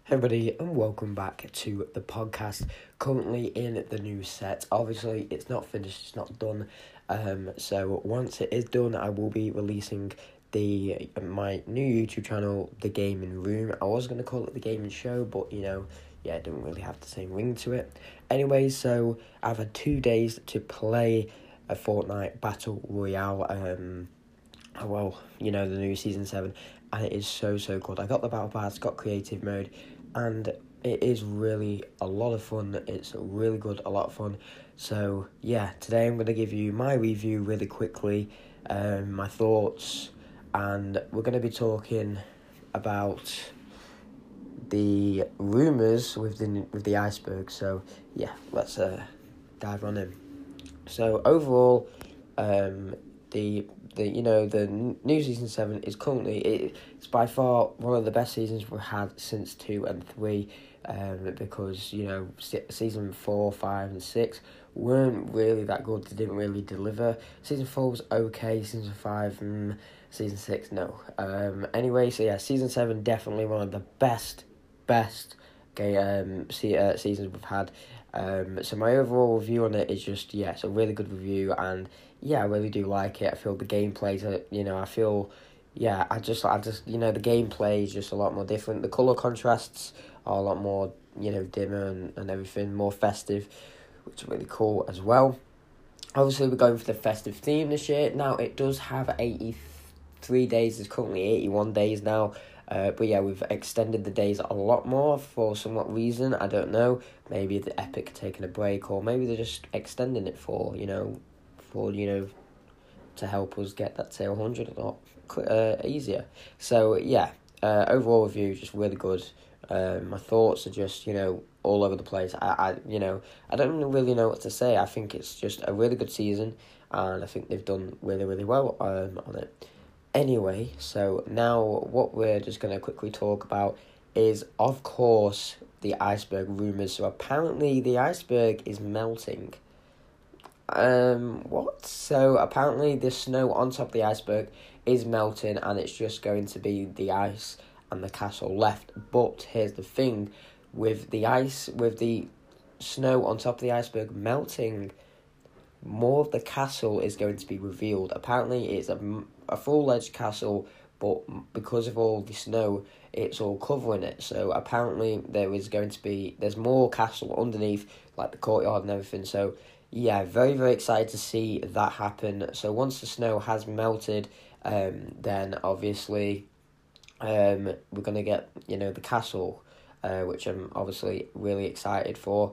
Hey everybody, and welcome back to the podcast. Currently in the new set. Obviously, it's not finished, it's not done. So once it is done, I will be releasing my new YouTube channel, The Gaming Room. I was gonna call it The Gaming Show, but it didn't really have the same ring to it. Anyway, so I've had 2 days to play a Fortnite Battle Royale. The new Season 7, and it is so good. I got the Battle Pass, got Creative Mode, and it is really a lot of fun. It's really good, a lot of fun. So, yeah, today I'm going to give you my review really quickly, my thoughts, and we're going to be talking about the rumours with the iceberg. So, yeah, let's dive on in. So, overall, the new Season 7 is currently, it's by far one of the best seasons we've had since 2 and 3, because, Season 4, 5 and 6 weren't really that good. They didn't really deliver. Season 4 was okay, Season 5, Season 6, no. Anyway, so yeah, Season 7 definitely one of the best seasons we've had. So my overall review on it is just, it's a really good review, and I really do like it. I feel the gameplay's, the gameplay is just a lot more different. The colour contrasts are a lot more, dimmer and everything, more festive, which is really cool as well. Obviously, we're going for the festive theme this year. Now, it does have 83 days. It's currently 81 days now. But we've extended the days a lot more for somewhat reason. I don't know. Maybe the Epic taking a break, or maybe they're just extending it for to help us get that to 100 a lot easier. So overall review just really good. My thoughts are just all over the place. I don't really know what to say. I think it's just a really good season, and I think they've done really well on it. Anyway, so now what we're just going to quickly talk about is, of course, the iceberg rumours. So apparently the iceberg is melting. What? So apparently the snow on top of the iceberg is melting, and it's just going to be the ice and the castle left. But here's the thing, with the snow on top of the iceberg melting, more of the castle is going to be revealed. Apparently it's a full-fledged castle, but because of all the snow, it's all covering it. So apparently there's more castle underneath, like the courtyard and everything. So very excited to see that happen. So once the snow has melted, then obviously we're gonna get the castle, which I'm obviously really excited for.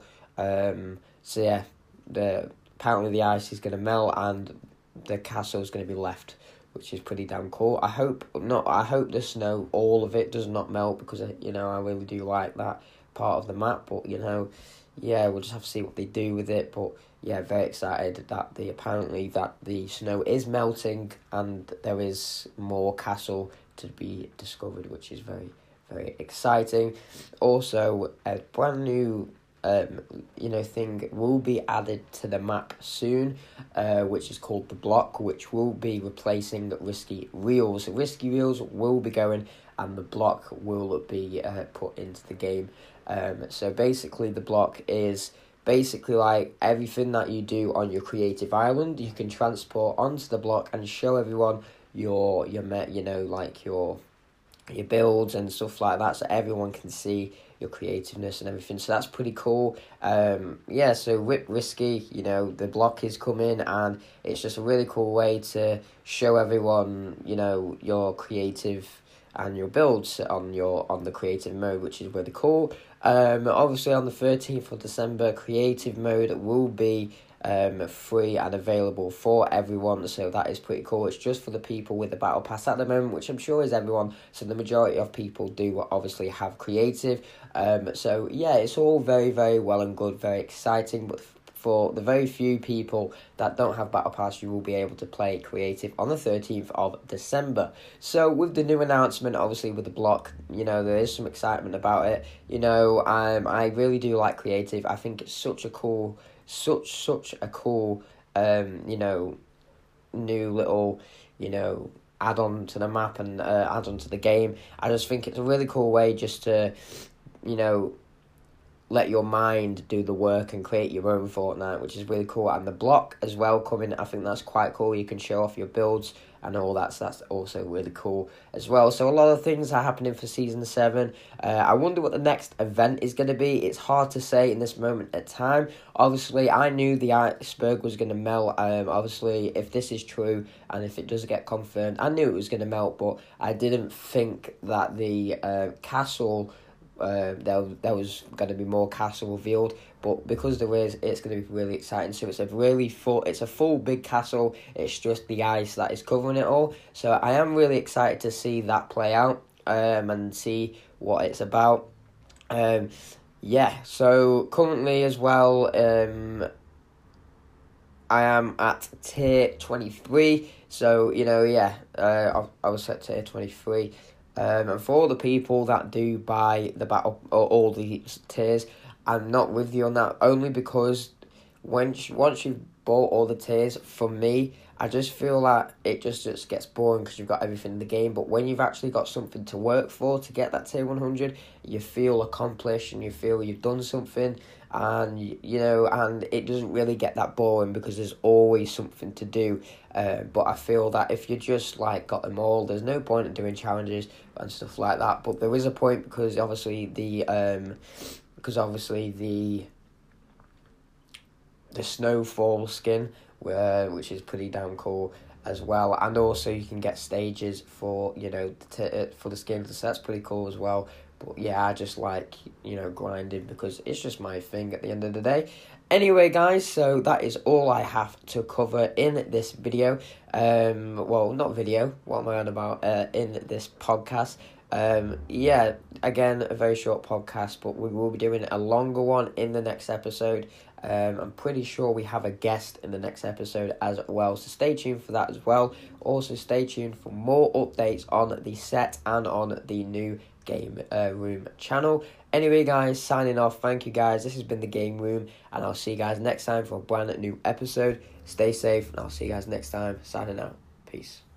Apparently the ice is gonna melt and the castle is gonna be left, which is pretty damn cool. I hope the snow, all of it, does not melt, because I really do like that part of the map. But we'll just have to see what they do with it. But very excited that apparently the snow is melting and there is more castle to be discovered, which is very exciting. Also, a brand new thing will be added to the map soon, which is called the block, which will be replacing Risky Reels. Risky Reels will be going, and the block will be put into the game. So basically the block is basically like everything that you do on your creative island, you can transport onto the block and show everyone your builds and stuff like that, so everyone can see your creativeness and everything. So that's pretty cool. So Rip Risky, the block is coming, and it's just a really cool way to show everyone, your creative and your builds on the creative mode, which is really cool. Obviously on the 13th of December, creative mode will be free and available for everyone, so that is pretty cool. It's just for the people with the battle pass at the moment, which I'm sure is everyone, so the majority of people do obviously have creative. It's all very well and good, very exciting, but for the very few people that don't have Battle Pass, you will be able to play creative on the 13th of December. So with the new announcement, obviously with the block, there is some excitement about it. I really do like creative. I think it's such a cool, new little, add on to the map and add on to the game. I just think it's a really cool way just to let your mind do the work and create your own Fortnite, which is really cool. And the block as well coming, I think that's quite cool. You can show off your builds and all that, so that's also really cool as well. So a lot of things are happening for Season 7. I wonder what the next event is going to be. It's hard to say in this moment at time. Obviously, I knew the iceberg was going to melt. Obviously, if this is true and if it does get confirmed, I knew it was going to melt, but I didn't think that the castle... there was going to be more castle revealed, but because there is, it's going to be really exciting. So it's a full big castle. It's just the ice that is covering it all. So I am really excited to see that play out and see what it's about. So currently as well, I am at tier 23. So I was at tier 23. And for all the people that do buy the battle or all the tiers, I'm not with you on that, only because once you've bought all the tiers, for me, I just feel like it just gets boring because you've got everything in the game. But when you've actually got something to work for to get that tier 100, you feel accomplished and you feel you've done something. And, and it doesn't really get that boring because there's always something to do. But I feel that if you just, got them all, there's no point in doing challenges and stuff like that. But there is a point because obviously the snowfall skin, which is pretty damn cool as well. And also you can get stages for, for the skins, so that's pretty cool as well. But yeah, I just like, grinding because it's just my thing at the end of the day. Anyway, guys, so that is all I have to cover in this video. Well, not video, what am I on about? In this podcast. Again, a very short podcast, but we will be doing a longer one in the next episode. I'm pretty sure we have a guest in the next episode as well, so stay tuned for that as well. Also, stay tuned for more updates on the set and on the new Game Room channel. Anyway, guys, signing off. Thank you, guys. This has been the Game Room, and I'll see you guys next time for a brand new episode. Stay safe, and I'll see you guys next time. Signing out. Peace.